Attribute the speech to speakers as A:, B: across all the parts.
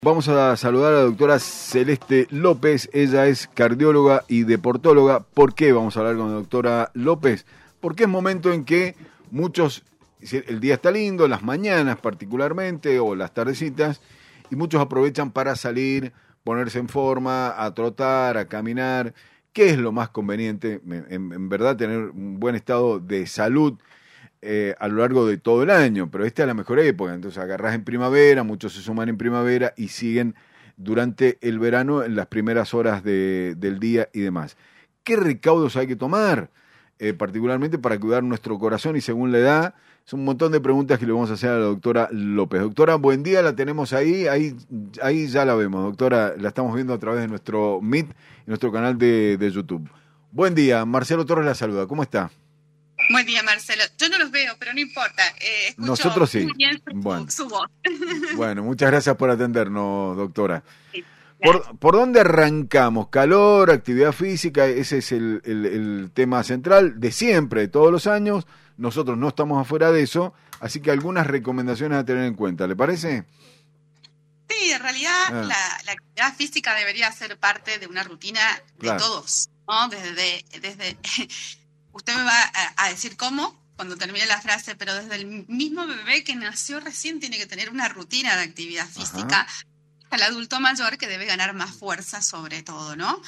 A: Vamos a saludar a la doctora Celeste López, ella es cardióloga y deportóloga. ¿Por qué vamos a hablar con la doctora López? Porque es momento en que muchos, el día está lindo, las mañanas particularmente, o las tardecitas, y muchos aprovechan para salir, ponerse en forma, a trotar, a caminar. ¿Qué es lo más conveniente? En verdad, tener un buen estado de salud a lo largo de todo el año, pero esta es la mejor época, entonces agarrás en primavera, muchos se suman en primavera y siguen durante el verano en las primeras horas del día y demás. ¿Qué recaudos hay que tomar? Particularmente para cuidar nuestro corazón y según la edad, son un montón de preguntas que le vamos a hacer a la doctora López. Doctora, buen día, la tenemos ahí ya la vemos, doctora, la estamos viendo a través de nuestro Meet y nuestro canal de YouTube. Buen día, Marcelo Torres la saluda, ¿cómo está?
B: Buen día, Marcelo. Yo no los veo, pero no importa. Escucho
A: Nosotros sí.
B: Muy bien su voz.
A: Bueno, muchas gracias por atendernos, doctora.
B: Sí,
A: ¿Por dónde arrancamos? Calor, actividad física, ese es el tema central de siempre, de todos los años. Nosotros no estamos afuera de eso, así que algunas recomendaciones a tener en cuenta, ¿le parece?
B: Sí, en realidad la actividad física debería ser parte de una rutina de todos, ¿no? Desde usted me va a decir cómo cuando termine la frase, pero desde el mismo bebé que nació recién tiene que tener una rutina de actividad física. Ajá. Al adulto mayor que debe ganar más fuerza sobre todo, ¿no?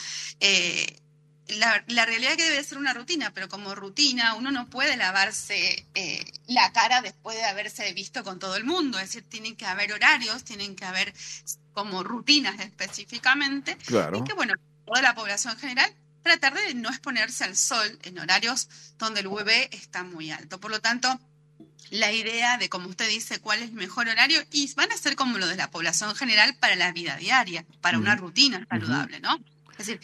B: La realidad es que debe ser una rutina, pero como rutina uno no puede lavarse la cara después de haberse visto con todo el mundo, es decir, tienen que haber horarios, tienen que haber como rutinas específicamente,
A: claro.
B: Y que bueno, toda la población general tratar de no exponerse al sol en horarios donde el UV está muy alto. Por lo tanto, la idea de, como usted dice, cuál es el mejor horario, y van a ser como lo de la población general para la vida diaria, para una rutina saludable, ¿no? Es decir,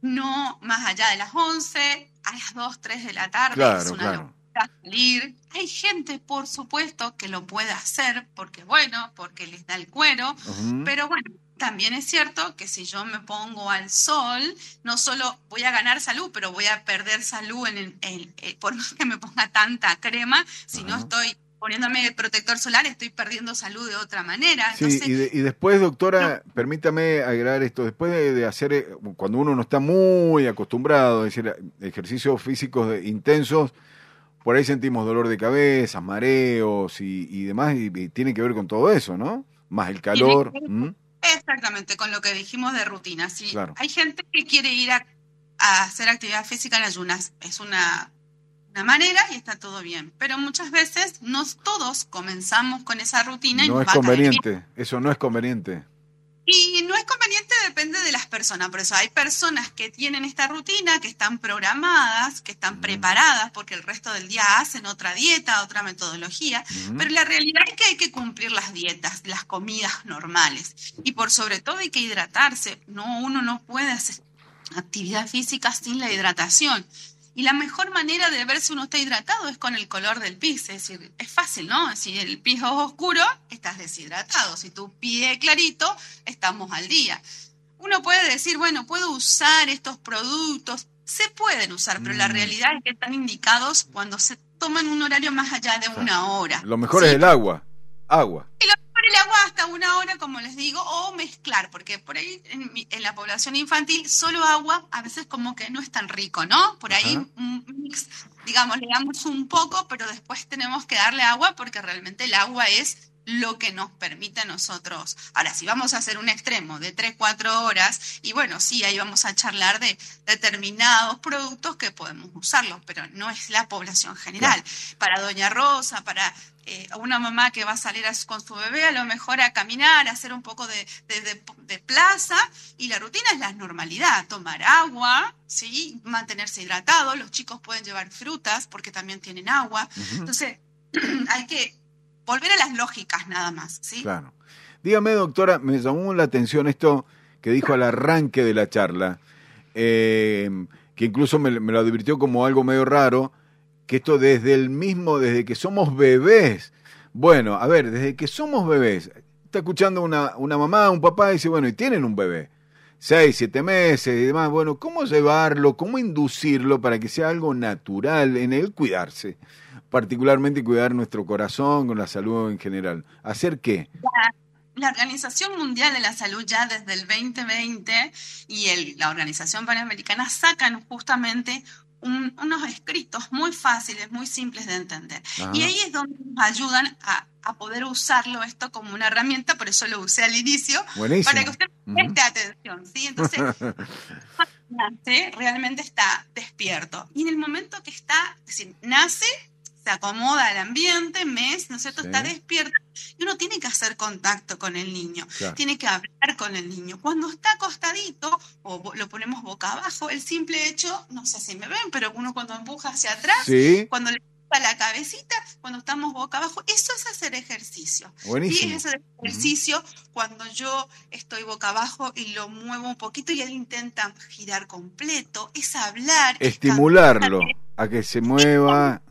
B: no más allá de las 11, a las 2, 3 de la tarde,
A: claro,
B: es una locura salir. Hay gente, por supuesto, que lo puede hacer porque, bueno, porque les da el cuero, pero bueno, también es cierto que si yo me pongo al sol, no solo voy a ganar salud, pero voy a perder salud por más que me ponga tanta crema, si no estoy poniéndome protector solar, estoy perdiendo salud de otra manera.
A: Sí,
B: entonces,
A: y después, doctora, permítame agregar esto, después de hacer, cuando uno no está muy acostumbrado, es decir, ejercicios físicos intensos, por ahí sentimos dolor de cabeza, mareos y demás, y tiene que ver con todo eso, ¿no? Más el calor.
B: Exactamente, con lo que dijimos de rutina. Sí,
A: claro.
B: Hay gente que quiere ir a hacer actividad física en ayunas. Es una manera y está todo bien. Pero muchas veces no todos comenzamos con esa rutina.
A: No
B: y
A: es conveniente, eso no es conveniente.
B: Y no es conveniente, depende de las personas. Por eso hay personas que tienen esta rutina, que están programadas, que están preparadas, porque el resto del día hacen otra dieta, otra metodología. Pero la realidad es que hay que cumplir las dietas, las comidas normales. Y por sobre todo hay que hidratarse. Uno no puede hacer actividad física sin la hidratación. Y la mejor manera de ver si uno está hidratado es con el color del pis, es decir, es fácil, ¿no? Si el pis es oscuro, estás deshidratado. Si tu pis es clarito, estamos al día. Uno puede decir, bueno, puedo usar estos productos, se pueden usar, pero la realidad es que están indicados cuando se toman un horario más allá de una hora.
A: Lo mejor es el agua.
B: Y lo mejor el agua hasta una hora, como les digo, o mezclar, porque por ahí en la población infantil solo agua a veces como que no es tan rico, ¿no? Por ahí un mix, digamos, le damos un poco, pero después tenemos que darle agua porque realmente el agua es lo que nos permite a nosotros. Ahora, si vamos a hacer un extremo de 3, 4 horas, y bueno, sí, ahí vamos a charlar de determinados productos que podemos usarlos, pero no es la población general. Claro. Para Doña Rosa, para una mamá que va a salir con su bebé, a lo mejor a caminar, a hacer un poco de plaza, y la rutina es la normalidad, tomar agua, ¿sí? Mantenerse hidratado, los chicos pueden llevar frutas porque también tienen agua, entonces hay que volver a las lógicas nada más, ¿sí?
A: Claro. Dígame, doctora, me llamó la atención esto que dijo al arranque de la charla, que incluso me lo advirtió como algo medio raro, que esto desde que somos bebés. Bueno, a ver, desde que somos bebés, está escuchando una mamá, un papá, y dice, bueno, y tienen un bebé, 6, 7 meses y demás, bueno, ¿cómo llevarlo, cómo inducirlo para que sea algo natural en él cuidarse? Particularmente cuidar nuestro corazón, con la salud en general. ¿Hacer qué?
B: la Organización Mundial de la Salud ya desde el 2020 y la Organización Panamericana sacan justamente unos escritos muy fáciles, muy simples de entender. Ajá. Y ahí es donde nos ayudan a poder usarlo esto como una herramienta, por eso lo usé al inicio.
A: Buenísimo.
B: Para que usted preste atención, ¿sí? Entonces, nace, realmente está despierto. Y en el momento que está, es decir, nace, se acomoda al ambiente, ¿no es cierto? Sí. Está despierto y uno tiene que hacer contacto con el niño, claro. Tiene que hablar con el niño. Cuando está acostadito o lo ponemos boca abajo, el simple hecho, no sé si me ven, pero uno cuando empuja hacia atrás, sí. Cuando le empuja la cabecita, cuando estamos boca abajo, eso es hacer ejercicio.
A: Buenísimo.
B: Y es hacer ejercicio cuando yo estoy boca abajo y lo muevo un poquito y él intenta girar completo, es hablar.
A: Estimularlo a que se mueva.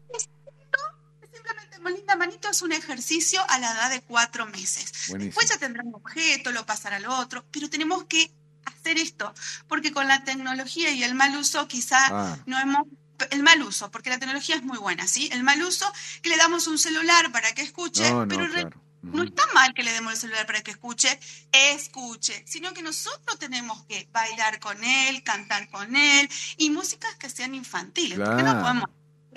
B: Linda manito es un ejercicio a la edad de 4 meses. Buenísimo. Después ya tendrá un objeto, lo pasará al otro, pero tenemos que hacer esto, porque con la tecnología y el mal uso quizá no hemos... El mal uso, porque la tecnología es muy buena, ¿sí? El mal uso, que le damos un celular para que escuche, pero claro. No está mal que le demos el celular para que escuche, sino que nosotros tenemos que bailar con él, cantar con él, y músicas que sean infantiles, claro. Porque no podemos...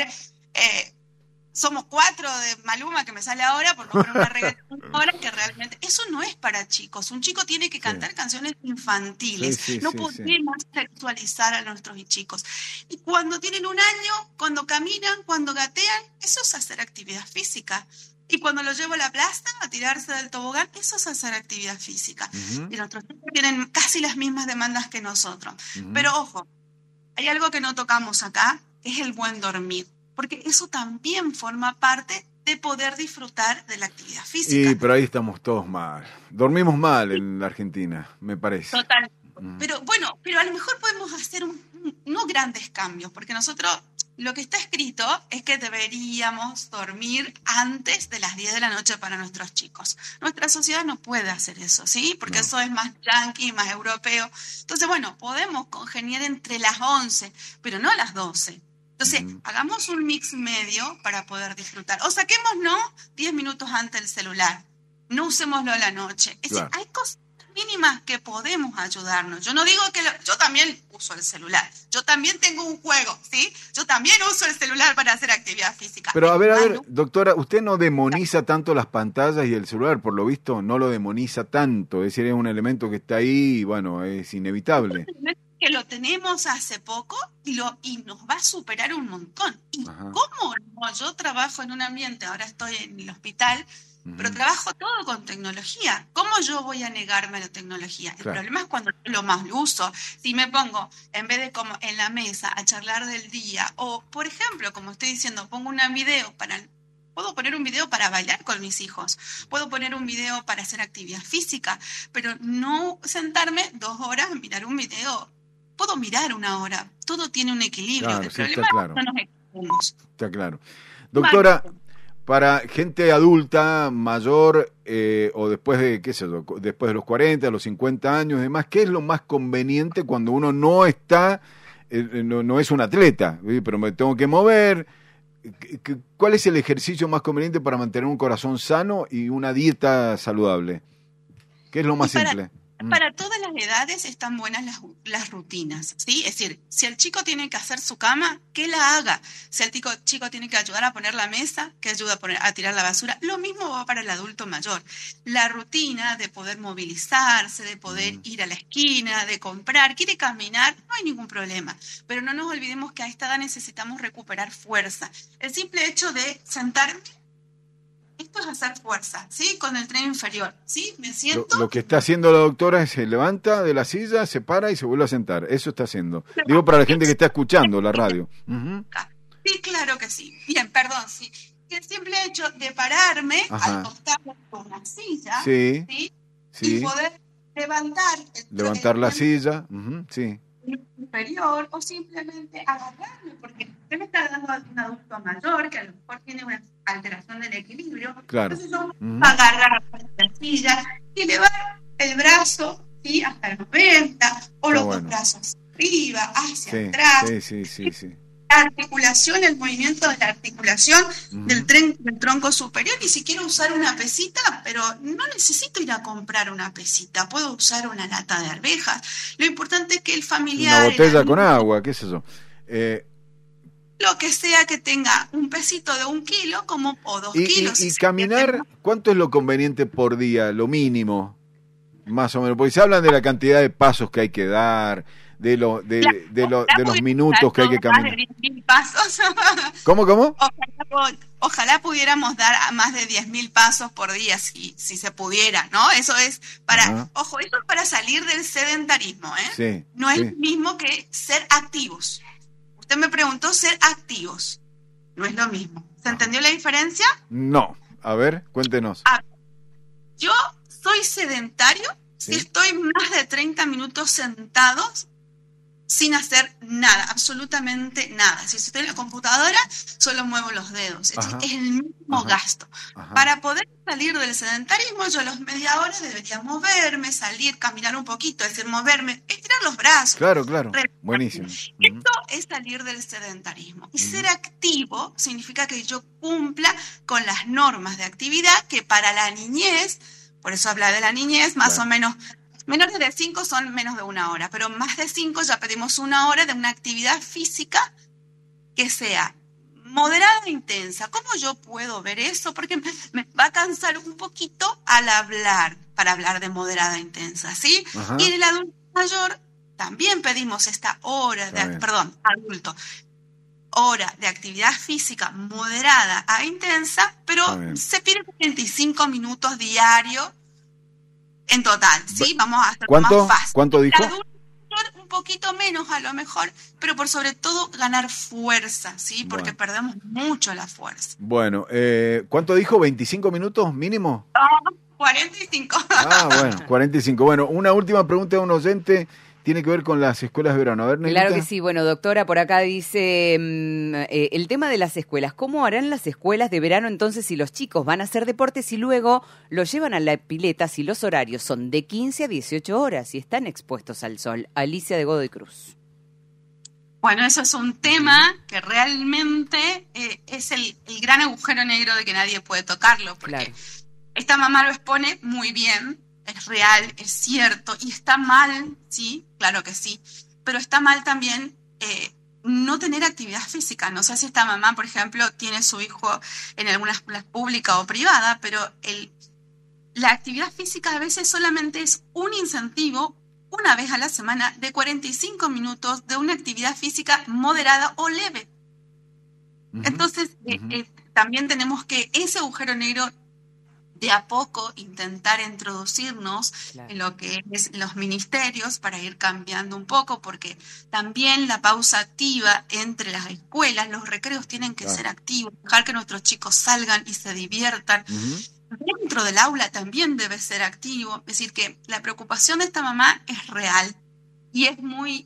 B: Somos 4 de Maluma que me sale ahora por poner una reggaetón ahora que realmente eso no es para chicos. Un chico tiene que cantar canciones infantiles. No podemos sexualizar a nuestros chicos. Y cuando tienen 1 año, cuando caminan, cuando gatean, eso es hacer actividad física. Y cuando los llevo a la plaza a tirarse del tobogán, eso es hacer actividad física. Y nuestros chicos tienen casi las mismas demandas que nosotros. Pero ojo, hay algo que no tocamos acá, que es el buen dormir. Porque eso también forma parte de poder disfrutar de la actividad física.
A: Sí, pero ahí estamos todos mal. Dormimos mal en la Argentina, me parece.
B: Total. Pero bueno, a lo mejor podemos hacer no grandes cambios, porque nosotros lo que está escrito es que deberíamos dormir antes de las 10 de la noche para nuestros chicos. Nuestra sociedad no puede hacer eso, ¿sí? Porque eso es más yanqui, más europeo. Entonces, bueno, podemos congeniar entre las 11, pero no a las 12. Entonces, hagamos un mix medio para poder disfrutar. O saquémonos 10 minutos antes del celular. No usémoslo a la noche. Es decir, hay cosas mínimas que podemos ayudarnos. Yo no digo que... yo también uso el celular. Yo también tengo un juego, ¿sí? Yo también uso el celular para hacer actividad física.
A: Pero a ver, doctora, usted no demoniza tanto las pantallas y el celular, por lo visto, no lo demoniza tanto. Es decir, es un elemento que está ahí y, bueno, es inevitable.
B: Que lo tenemos hace poco y nos va a superar un montón. ¿Y cómo no? Yo trabajo en un ambiente, ahora estoy en el hospital, pero trabajo todo con tecnología. ¿Cómo yo voy a negarme a la tecnología? El problema es cuando yo lo más lo uso. Si me pongo, en vez de como en la mesa, a charlar del día, o por ejemplo, como estoy diciendo, pongo un video puedo poner un video para bailar con mis hijos, puedo poner un video para hacer actividad física, pero no sentarme 2 horas a mirar un video. Puedo mirar 1 hora, todo tiene un equilibrio.
A: Claro,
B: el
A: problema
B: está claro. No nos equivocamos.
A: Está claro. Doctora, para gente adulta, mayor, o después de, qué sé yo, después de los 40, los 50 años y demás, ¿qué es lo más conveniente cuando uno no está, no es un atleta, pero me tengo que mover? ¿Cuál es el ejercicio más conveniente para mantener un corazón sano y una dieta saludable? ¿Qué es lo más simple?
B: Para todas las edades están buenas las rutinas, ¿sí? Es decir, si el chico tiene que hacer su cama, que la haga. Si el chico tiene que ayudar a poner la mesa, que ayude a tirar la basura. Lo mismo va para el adulto mayor. La rutina de poder movilizarse, de poder ir a la esquina, de comprar, quiere caminar, no hay ningún problema. Pero no nos olvidemos que a esta edad necesitamos recuperar fuerza. El simple hecho de sentarme, esto es hacer fuerza, ¿sí? Con el tren inferior, ¿sí? Me siento...
A: Lo que está haciendo la doctora es se levanta de la silla, se para y se vuelve a sentar. Eso está haciendo. Digo para la gente que está escuchando la radio.
B: Sí, claro que sí. Bien, perdón, sí. El simple hecho de pararme al costado con una silla, ¿sí? Y poder
A: levantar la silla, sí.
B: Inferior, o simplemente agarrarme, porque usted me está dando a un adulto mayor que a lo mejor tiene una alteración del equilibrio.
A: Claro.
B: Entonces yo agarrar la silla y elevar el brazo, ¿sí? Hasta el 90, o los dos brazos arriba, hacia atrás.
A: Sí.
B: articulación, el movimiento de la articulación del tronco superior, y si quiero usar una pesita, pero no necesito ir a comprar una pesita, puedo usar una lata de arvejas. Lo importante es que el familiar...
A: Una botella con agua, qué es eso.
B: Lo que sea que tenga un pesito de 1 kilo o 2 kilos.
A: Y caminar, ¿cuánto es lo conveniente por día, lo mínimo? Más o menos, porque se hablan de la cantidad de pasos que hay que dar, de los minutos que hay que caminar.
B: Más de 10.000 pasos.
A: ¿Cómo?
B: Ojalá pudiéramos dar más de 10.000 pasos por día, si se pudiera, ¿no? Eso es eso es para salir del sedentarismo, ¿eh?
A: Sí,
B: no es lo mismo que ser activos. Usted me preguntó ser activos. No es lo mismo. ¿Se entendió la diferencia?
A: No. A ver, cuéntenos.
B: Yo soy sedentario si estoy más de 30 minutos sentados sin hacer nada, absolutamente nada. Si estoy en la computadora, solo muevo los dedos. Es el mismo gasto. Para poder salir del sedentarismo, yo a los media hora debería moverme, salir, caminar un poquito, es decir, moverme, estirar los brazos.
A: Claro. Buenísimo.
B: Esto es salir del sedentarismo. Y ser activo significa que yo cumpla con las normas de actividad que para la niñez, por eso habla de la niñez, más o menos... Menores de 5 son menos de 1 hora, pero más de 5 ya pedimos 1 hora de una actividad física que sea moderada e intensa. ¿Cómo yo puedo ver eso? Porque me va a cansar un poquito al hablar, para hablar de moderada e intensa, ¿sí? Y en el adulto mayor también pedimos esta hora hora de actividad física moderada a intensa, pero se pide 25 minutos diarios en total, ¿sí? Vamos a hacerlo más fácil.
A: ¿Cuánto dijo?
B: Un poquito menos a lo mejor, pero por sobre todo ganar fuerza, ¿sí? Porque perdemos mucho la fuerza.
A: Bueno, ¿cuánto dijo? ¿25 minutos mínimo?
B: 45.
A: 45. Bueno, una última pregunta de un oyente. Tiene que ver con las escuelas de verano. A ver, Negrita.
C: Claro que sí. Bueno, doctora, por acá dice el tema de las escuelas. ¿Cómo harán las escuelas de verano entonces si los chicos van a hacer deportes y luego los llevan a la pileta si los horarios son de 15 a 18 horas y están expuestos al sol? Alicia de Godoy Cruz.
B: Bueno, eso es un tema que realmente es el gran agujero negro de que nadie puede tocarlo, porque esta mamá lo expone muy bien. Es real, es cierto, y está mal, sí, claro que sí, pero está mal también no tener actividad física. No sé si esta mamá, por ejemplo, tiene su hijo en alguna escuela pública o privada, pero la actividad física a veces solamente es un incentivo, una vez a la semana, de 45 minutos de una actividad física moderada o leve. Entonces, también tenemos que ese agujero negro de a poco intentar introducirnos en lo que es los ministerios para ir cambiando un poco, porque también la pausa activa entre las escuelas, los recreos tienen que ser activos, dejar que nuestros chicos salgan y se diviertan. Dentro del aula también debe ser activo, es decir, que la preocupación de esta mamá es real y es muy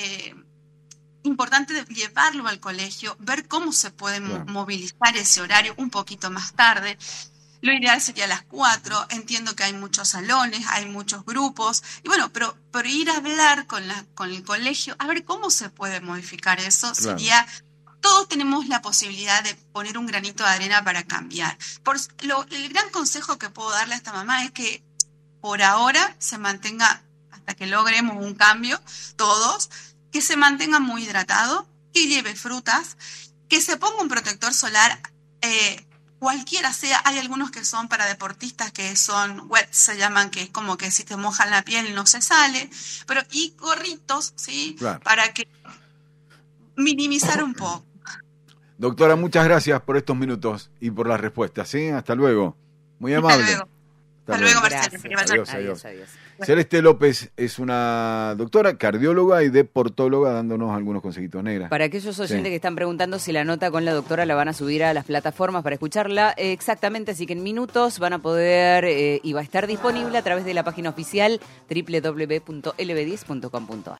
B: importante llevarlo al colegio, ver cómo se puede movilizar ese horario un poquito más tarde. Lo ideal sería a las 4, entiendo que hay muchos salones, hay muchos grupos, y bueno, pero ir a hablar con el colegio, a ver cómo se puede modificar eso, sería, todos tenemos la posibilidad de poner un granito de arena para cambiar. El gran consejo que puedo darle a esta mamá es que por ahora se mantenga, hasta que logremos un cambio, todos, que se mantenga muy hidratado, que lleve frutas, que se ponga un protector solar, cualquiera sea. Hay algunos que son para deportistas que son wet, se llaman, que es como que si te mojan la piel no se sale, pero y gorritos, ¿sí? Para que minimizar un poco.
A: Doctora, muchas gracias por estos minutos y por las respuestas, ¿sí? Hasta luego. Muy amable.
B: Hasta luego, Marcelo.
A: Adiós. Celeste López es una doctora, cardióloga y deportóloga, dándonos algunos consejitos. Negra.
C: Para aquellos oyentes que están preguntando si la nota con la doctora la van a subir a las plataformas para escucharla, exactamente, así que en minutos van a poder y va a estar disponible a través de la página oficial www.lb10.com.ar.